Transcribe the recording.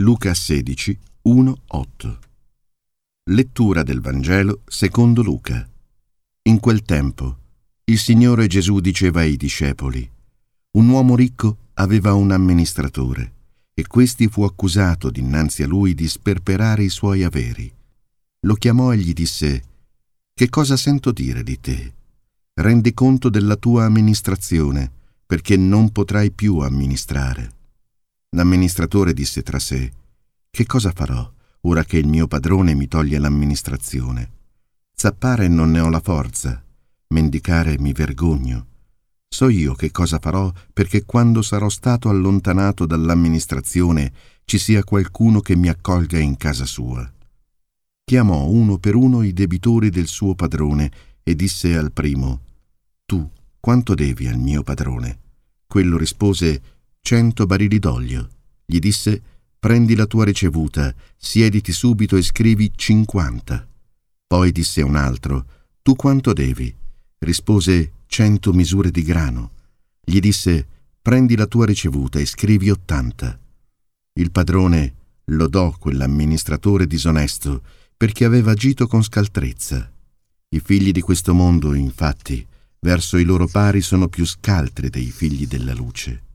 Luca 16, 1-8. Lettura del Vangelo secondo Luca. In quel tempo, il Signore Gesù diceva ai discepoli: un uomo ricco aveva un amministratore, e questi fu accusato dinanzi a lui di sperperare i suoi averi. Lo chiamò e gli disse: che cosa sento dire di te? Rendi conto della tua amministrazione, perché non potrai più amministrare. L'amministratore disse tra sé: che cosa farò ora che il mio padrone mi toglie l'amministrazione? Zappare non ne ho la forza, mendicare mi vergogno. So io che cosa farò perché quando sarò stato allontanato dall'amministrazione ci sia qualcuno che mi accolga in casa sua. Chiamò uno per uno i debitori del suo padrone e disse al primo: tu quanto devi al mio padrone? Quello rispose: 100 barili d'olio. Gli disse: prendi la tua ricevuta, siediti subito e scrivi 50. Poi disse a un altro: tu quanto devi? Rispose: 100 misure di grano. Gli disse: prendi la tua ricevuta e scrivi 80. Il padrone lodò quell'amministratore disonesto perché aveva agito con scaltrezza. I figli di questo mondo, infatti, verso i loro pari sono più scaltri dei figli della luce.